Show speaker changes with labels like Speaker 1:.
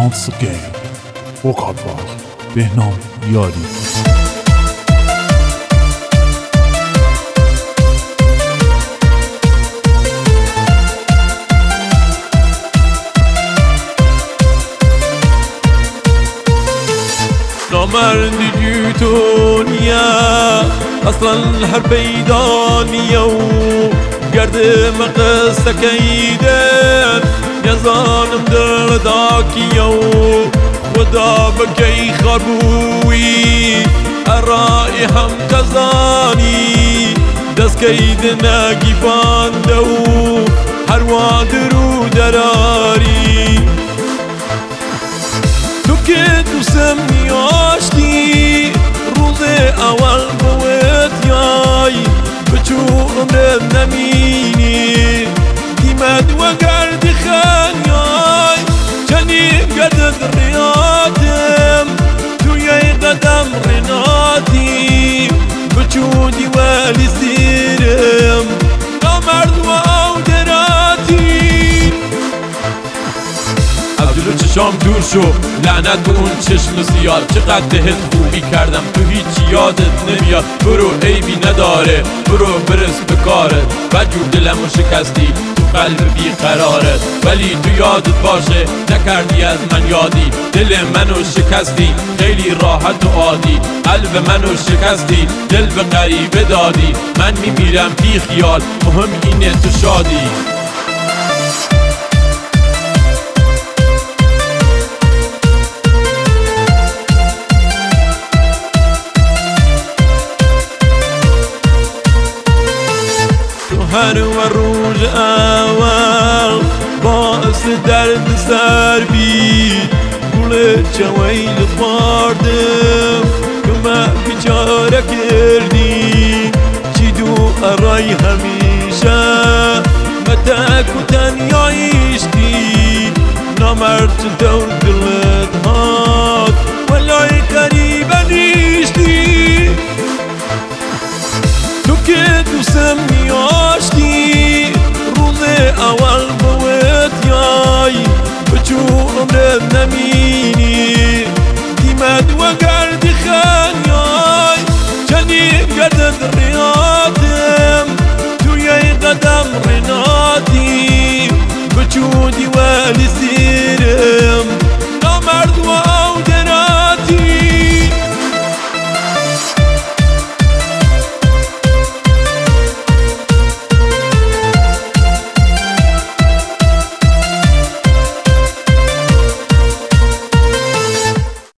Speaker 1: once again وکالباغ بهنام یاری.
Speaker 2: نامردی دنیا اصلا هر پیدانیه و گردم قصه کیدن نزانم درداکیه و خدا بکی خربوی ارائي هم کزانی دست کید نگیفانده و هر وادرو دراری تو که دوستم نیاشتی روز اول بوید یای بچو عمرت نمینی دیمد و گردی خانیای چنی گردد ریاتم توی قدم رناتی بچو دیوالی سیرم نامرد و او دراتی عبدالو چشام دور شو لعنت به اون چشم زیاد چقدر دهت خوبی کردم تو هیچی یادت نمیاد برو عیبی نداره برو برس به کارت بجور دلمو شکستی تو قلب بیقرارت ولی تو یادت باشه نکردی از من یادی دل منو شکستی خیلی راحت و عادی قلب منو شکستی دل به غریبه دادی من میمیرم بی خیال مهم اینه تو شادی هر و روز اول باعث درد سر بید گل جویل خواردم که من بیچاره کردی چی دو ارای همیشه متک و تنیایشتی نامرد دور دلت